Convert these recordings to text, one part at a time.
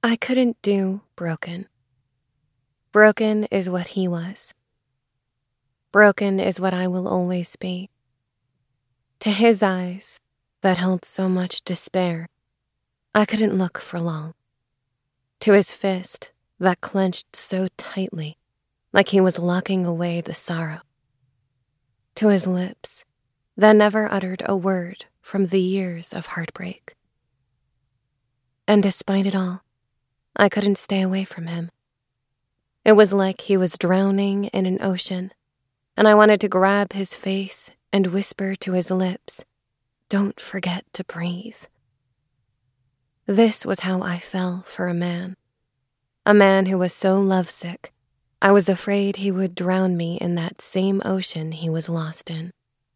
I couldn't do broken. Broken is what he was. Broken is what I will always be. To his eyes, that held so much despair, I couldn't look for long. To his fist, that clenched so tightly, like he was locking away the sorrow. To his lips, that never uttered a word from the years of heartbreak. And despite it all, I couldn't stay away from him. It was like he was drowning in an ocean, and I wanted to grab his face and whisper to his lips, "Don't forget to breathe." This was how I fell for a man who was so lovesick, I was afraid he would drown me in that same ocean he was lost in.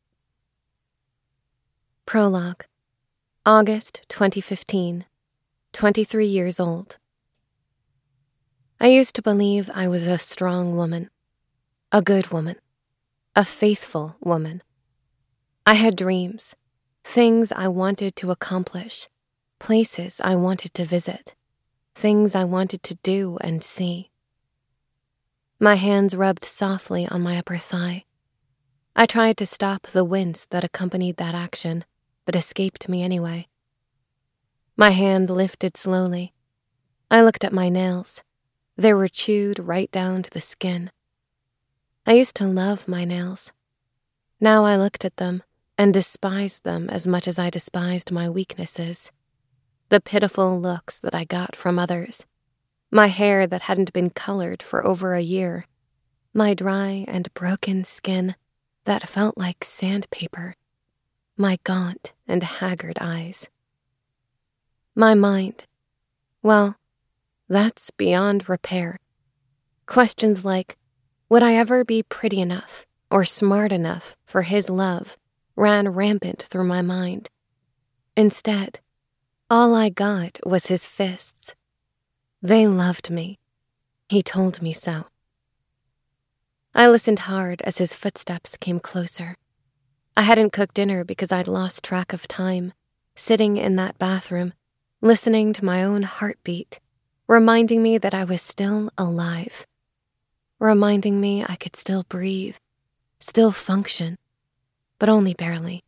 Prologue, August 2015, 23 years old. I used to believe I was a strong woman, a good woman, a faithful woman. I had dreams, things I wanted to accomplish, places I wanted to visit, things I wanted to do and see. My hands rubbed softly on my upper thigh. I tried to stop the wince that accompanied that action, but escaped me anyway. My hand lifted slowly. I looked at my nails. They were chewed right down to the skin. I used to love my nails. Now I looked at them and despised them as much as I despised my weaknesses. The pitiful looks that I got from others. My hair that hadn't been colored for over a year. My dry and broken skin that felt like sandpaper. My gaunt and haggard eyes. My mind, well, that's beyond repair. Questions like, would I ever be pretty enough or smart enough for his love ran rampant through my mind. Instead, all I got was his fists. They loved me. He told me so. I listened hard as his footsteps came closer. I hadn't cooked dinner because I'd lost track of time, sitting in that bathroom, listening to my own heartbeat, reminding me that I was still alive, reminding me I could still breathe, still function, but only barely.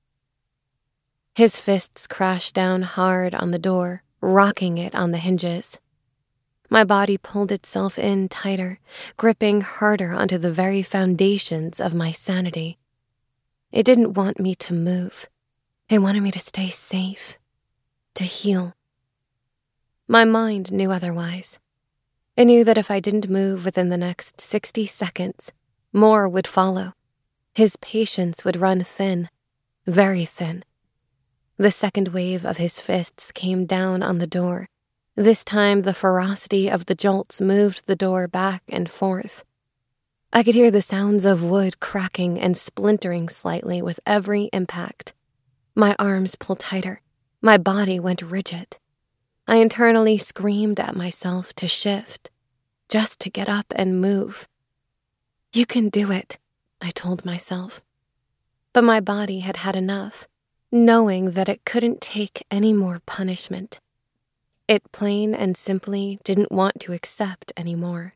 His fists crashed down hard on the door, rocking it on the hinges. My body pulled itself in tighter, gripping harder onto the very foundations of my sanity. It didn't want me to move. It wanted me to stay safe, to heal. My mind knew otherwise. It knew that if I didn't move within the next 60 seconds, more would follow. His patience would run thin, very thin. The second wave of his fists came down on the door. This time the ferocity of the jolts moved the door back and forth. I could hear the sounds of wood cracking and splintering slightly with every impact. My arms pulled tighter. My body went rigid. I internally screamed at myself to shift, just to get up and move. You can do it, I told myself. But my body had had enough, knowing that it couldn't take any more punishment. It plain and simply didn't want to accept any more.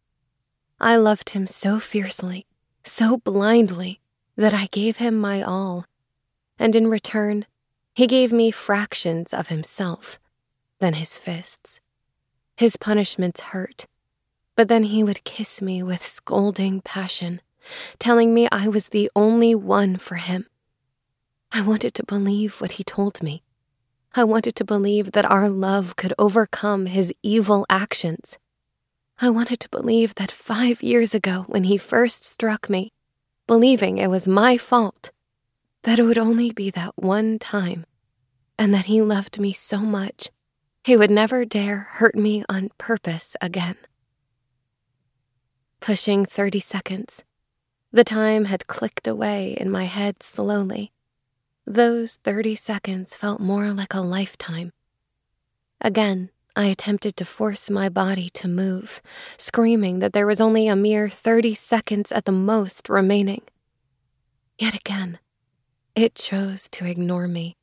I loved him so fiercely, so blindly, that I gave him my all. And in return, he gave me fractions of himself, then his fists. His punishments hurt, but then he would kiss me with scolding passion, telling me I was the only one for him. I wanted to believe what he told me. I wanted to believe that our love could overcome his evil actions. I wanted to believe that 5 years ago when he first struck me, believing it was my fault, that it would only be that one time, and that he loved me so much, he would never dare hurt me on purpose again. Pushing 30 seconds. The time had clicked away in my head slowly. Those 30 seconds felt more like a lifetime. Again, I attempted to force my body to move, screaming that there was only a mere 30 seconds at the most remaining. Yet again, it chose to ignore me.